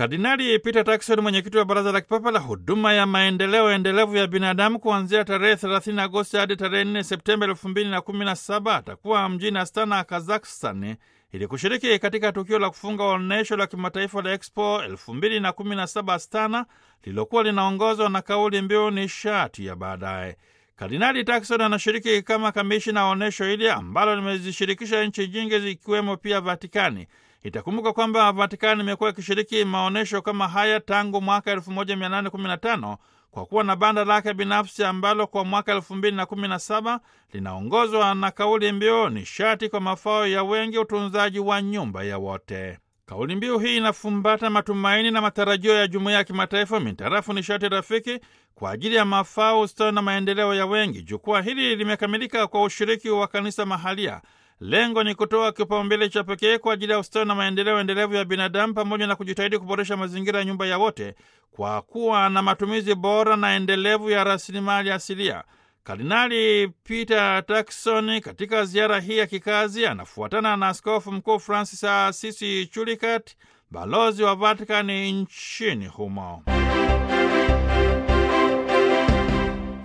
Kardinali Peter Turkson, mwenyekiti wa Baraza la Kipapa la Huduma ya Maendeleo Endelevu ya Binadamu, kuanzia tarehe 30 Agosti hadi tarehe 4 Septemba 2017 atakuwa mjini Astana, Kazakhstan, ili kushiriki katika tukio la kufunga onyesho la kimataifa la Expo 2017 Astana, lililokuwa linaongozwa na kauli mbiu nishati ya baadaye. Kardinali Turkson anashiriki kama kamishina wa onyesho hili ambalo limezishirikisha nchi nyingi zikiwemo pia Vatikani. Itakumbuka kwamba Vatikani imekuwa ikishiriki maonyesho kama haya tangu mwaka 1815 kwa kuwa na banda lake binafsi ambalo kwa mwaka 2017 linaongozwa na kauli mbiu nishati kwa mafao ya wengi, utunzaji wa nyumba ya wote. Kauli mbiu hii inafumbata matumaini na matarajio ya jumuiya ya kimataifa mintarafu nishati rafiki kwa ajili ya mafao, ustawi na maendeleo ya wengi. Jukwaa hili limekamilika kwa ushiriki wa kanisa mahalia. Lengo ni kutoa kipaumbele cha pekee kwa ajili ya ustawi na maendeleo endelevu ya binadamu pamoja na kujitahidi kuboresha mazingira ya nyumba ya wote kwa kuwa na matumizi bora na endelevu ya rasilimali asilia. Kardinali Peter Turkson katika ziara hii ya kikazi anafuatana na Askofu Mkuu Francis Assisi Chulikat, balozi wa Vatikani nchini humo.